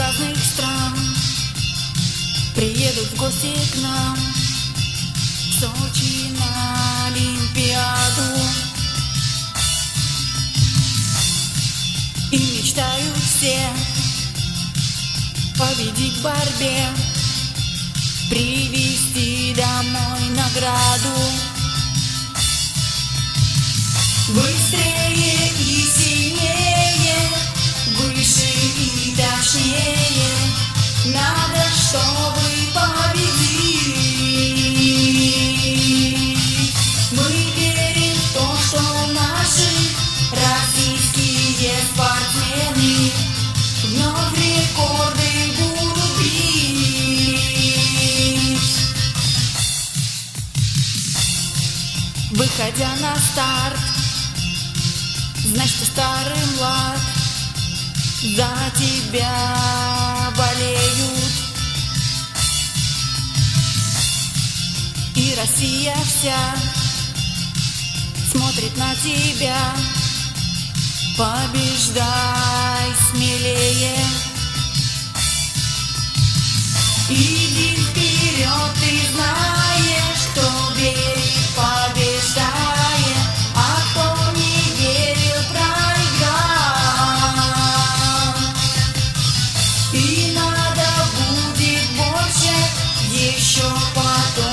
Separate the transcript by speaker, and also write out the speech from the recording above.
Speaker 1: разных стран приедут в гости к нам в Сочи на Олимпиаду. И мечтают все победить в борьбе, привезти домой награду. Быстрее и сильнее, выше и точнее, надо, чтобы победить. Мы верим в то, что наши российские спортсмены вновь рекорды будут бить. Выходя на старт, знай, что старый млад за тебя болеют. И Россия вся смотрит на тебя. Побеждай смелее. Иди вперед, ты знаешь, кто верит, побеждает, а кто не верил, проиграл. И надо будет больше еще потом.